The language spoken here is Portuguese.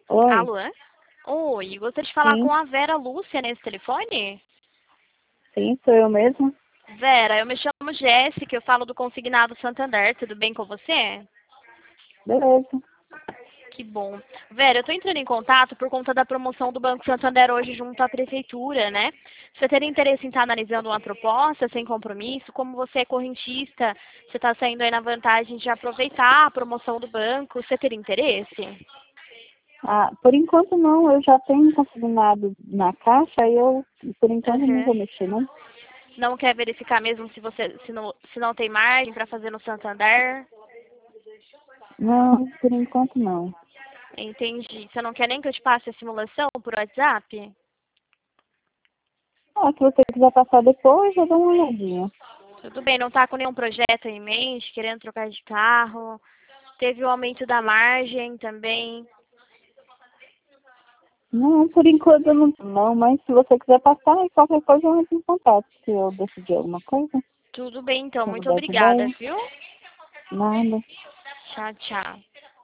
Oi, Alô? Oi, gostaria de falar sim, com a Vera Lúcia nesse telefone? sim, sou eu mesma. Vera, eu me chamo Jéssica, eu falo do Consignado Santander, tudo bem com você? Beleza. Que bom. Vera, eu estou entrando em contato por conta da promoção do Banco Santander hoje junto à Prefeitura, né? Você teria interesse em estar analisando uma proposta sem compromisso? Como você é correntista, você está saindo aí na vantagem de aproveitar a promoção do banco, você teria interesse? Ah, por enquanto não, eu já tenho consignado na caixa e eu, por enquanto, não Uhum. vou mexer, não. Não quer verificar mesmo se não tem margem para fazer no Santander? Não, por enquanto não. Entendi. Você não quer nem que eu te passe a simulação por WhatsApp? Ah, se você quiser passar depois, eu dou uma olhadinha. Tudo bem, não está com nenhum projeto em mente, querendo trocar de carro. Teve o aumento da margem também. Não, por enquanto eu não, mas se você quiser passar, qualquer coisa eu entro em contato. Se eu decidir alguma coisa, Tudo bem, então. se eu Muito mudar de obrigada, ideia, viu? nada. Tchau, tchau.